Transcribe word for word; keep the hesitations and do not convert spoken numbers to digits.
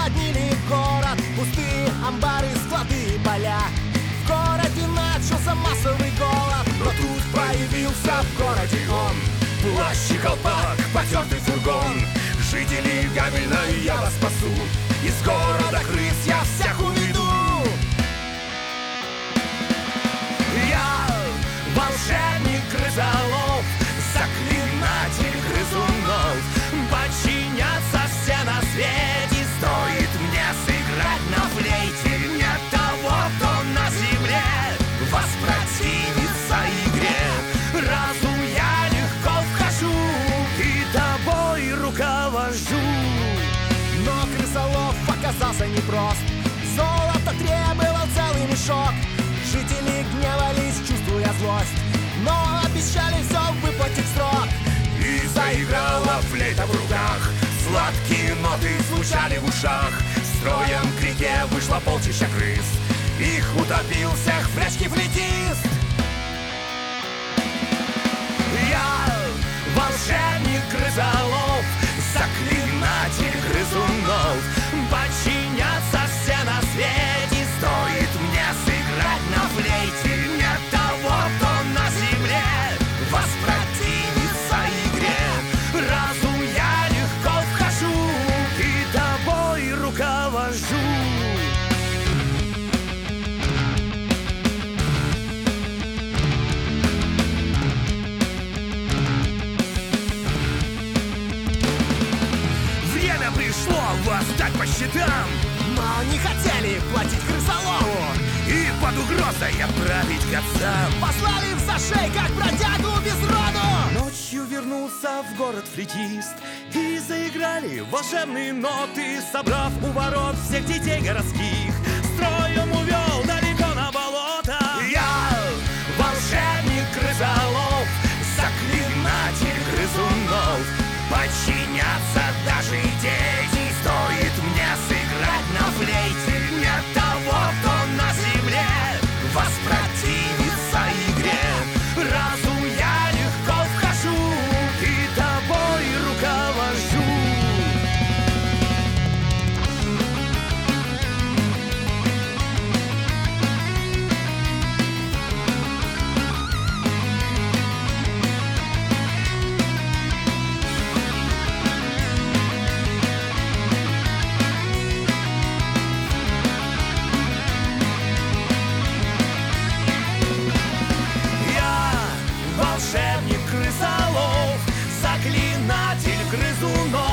наводнили город. Пустые амбары, склады, поля. В городе начался массовый голод. Но тут появился в городе он. Плащ и колпак, потертый фургон. Жители Гамельна, я вас спасу. Из города крыс я всех уведу. Я волшебник крысолов, заклинатель грызунов. Подчиняться все на свете. Стоит мне сыграть на флейте. Нет того, кто на земле воспротивится игре. Разум я легко вхожу и тобой руковожу. Но крысолов оказался непрост. Золото требовал целый мешок. Жители гневались, чувствуя злость, но обещали все выплатить срок. И заиграла флейта в руках. Сладкие ноты звучали в ушах. Строем к реке вышло полчища крыс. Их утопил всех флешки флейтист. Я волшебник крысолов, заклинатель грызунов. Подчиняться все на свете. Стоит мне сыграть на флейте. Нет того, кто на земле воспротивится игре. Разум я легко вхожу и тобой руковожу. Время пришло восстать по счетам, но не хотели платить крысолову и под угрозой отправить к отцам. Послали в зашей, как бродягу без роду. Ночью вернулся в город флейтист, и заиграли волшебные ноты. Собрав у ворот всех детей городских, строем увел далеко на болото. Я волшебник крысолов, заклинатель грызунов. Подчиняться даже дети. Стоит мне сыграть на флейте. Нет того, кто на земле воспротивится игре. Разум я легко вхожу и тобой руковожу. Волшебник крысолов, заклинатель грызунов.